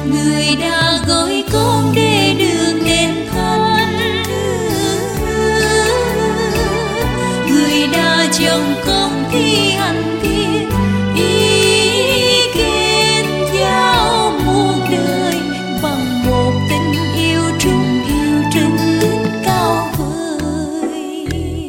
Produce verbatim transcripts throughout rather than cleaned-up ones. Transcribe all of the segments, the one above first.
người đã gọi con để đường đến thánh, người đã chồng con thi hành thiên ý kết giao muôn đời bằng một tình yêu trung yêu trinh cao vời.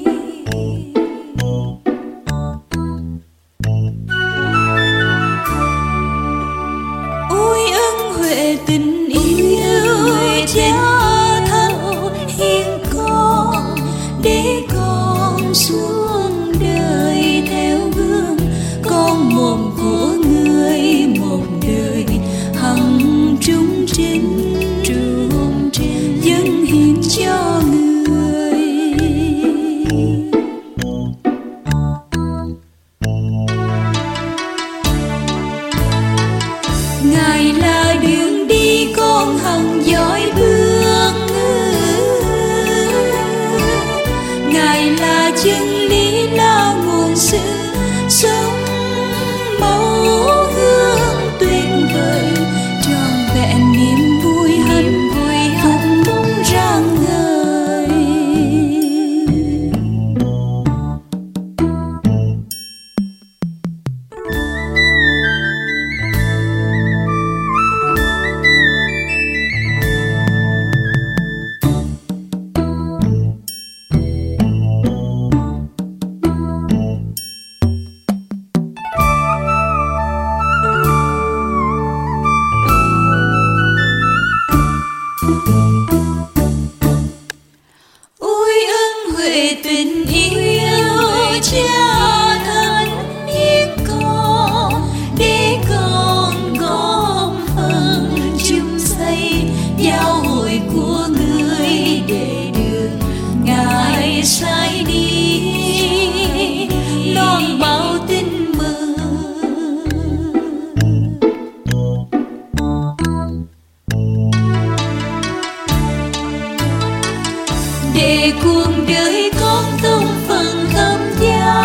Ôi ân huệ tình yêu cha thân hiến con để con xuống đời theo gương con một của người một đời hằng trung trinh trung trinh dâng hiến cho người. Ngài là đường đi con hằng dõi bước, Ngài là chân lý là nguồn sự sống mẫu hương tuyệt vời trọn vẹn niềm vui hạnh vui hạnh phúc rạng ngời. Ôi ân huệ tình yêu cha thân hiến con để con góp phần chung xây giáo hội của người để đường Ngài sai đi loan báo tin mừng. Để cuộc đời con tông phần thâm giá,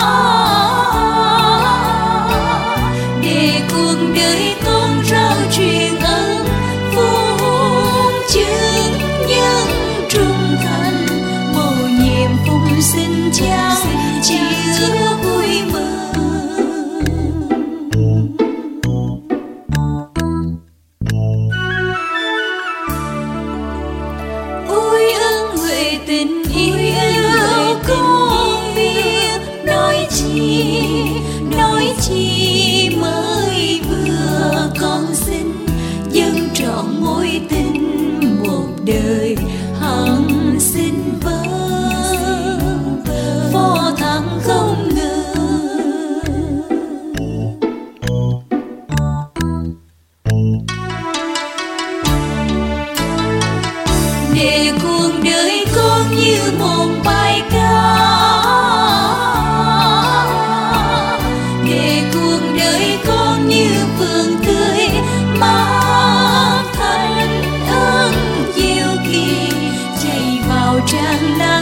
để cuộc đời con rao truyền ơn phúc chứng nhân trung thành mầu nhiệm phụng sinh cha chứa vui mừng. Ôi ân huệ tình yêu con biết nói chi nói chi mới vừa con xin dâng trọn mối tình một đời hằng xin vâng phó thác không ngừng. Để cuộc đời con như một bài ca, để cuộc đời con như vườn tươi mát thanh ơn diệu kỳ chảy vào tràn lan